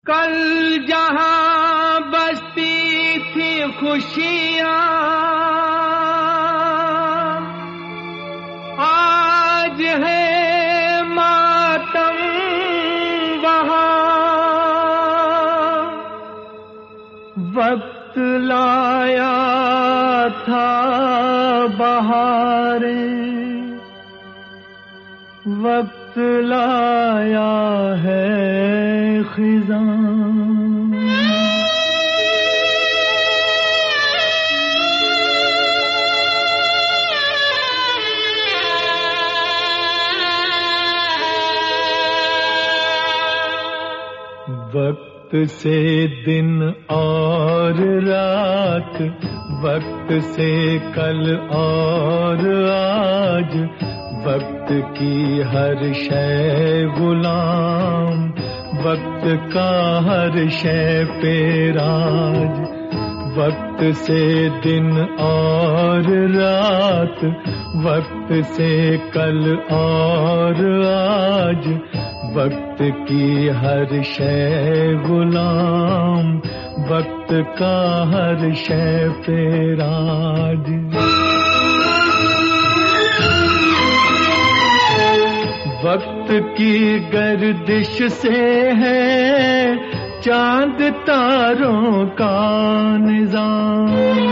کل جہاں بستی تھی خوشیاں، آج ہے ماتم وہاں، وقت لایا تھا بہاریں، وقت لایا ہے خزاں۔ وقت سے دن اور رات، وقت سے کل اور آج، وقت کی ہر شے غلام، وقت کا ہر شے پہ راج۔ وقت سے دن اور رات، وقت سے کل اور آج، وقت کی ہر شے غلام، وقت کا ہر شے پہ راج۔ وقت کی گردش سے ہے چاند تاروں کا نظام،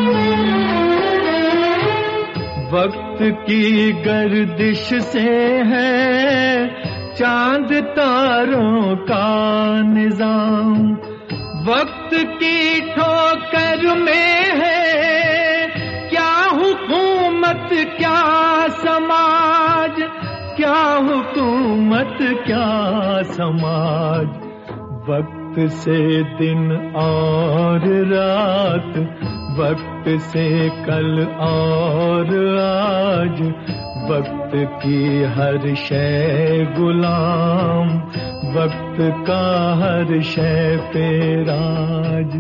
وقت کی گردش سے ہے چاند تاروں کا نظام۔ وقت کی ٹھوکر میں ہے کیا حکومت کیا سماج، کیا حکومت کیا سماج۔ وقت سے دن اور رات، وقت سے کل اور آج، وقت کی ہر شے غلام، وقت کا ہر شے پہ راج۔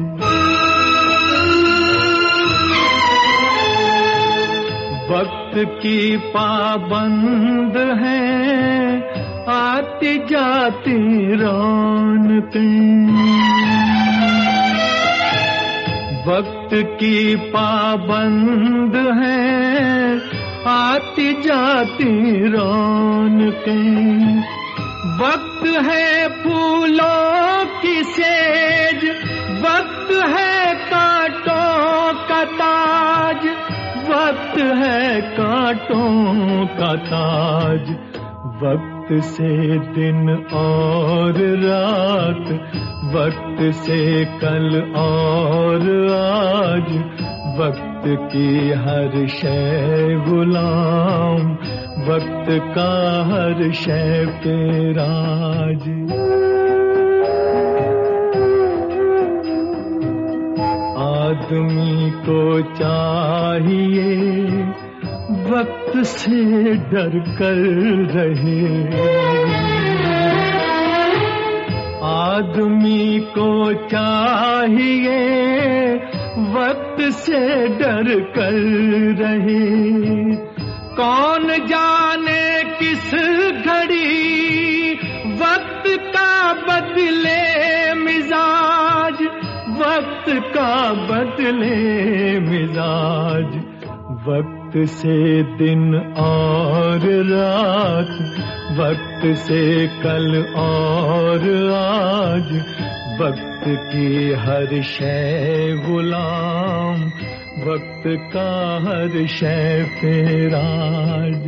وقت کی پابند ہیں آتی جاتی رونقیں، وقت کی پابند ہیں آتی جاتی رونقیں۔ وقت ہے پھولوں کی سیج، وقت ہے کانٹوں کا تاج، وقت ہے کانٹوں کا تاج۔ وقت سے دن اور رات، وقت سے کل اور آج، وقت کی ہر شے غلام، وقت کا ہر شے پہ راج۔ آدمی کو چاہیے وقت سے ڈر کر رہے، آدمی کو چاہیے وقت سے ڈر کر رہے۔ کون جانے کس گھڑی وقت کا بدلے مزاج، وقت کا بدلے مزاج۔ وقت سے دن اور رات، وقت سے کل اور آج، وقت کی ہر شے غلام، وقت کا ہر شے پہ راج۔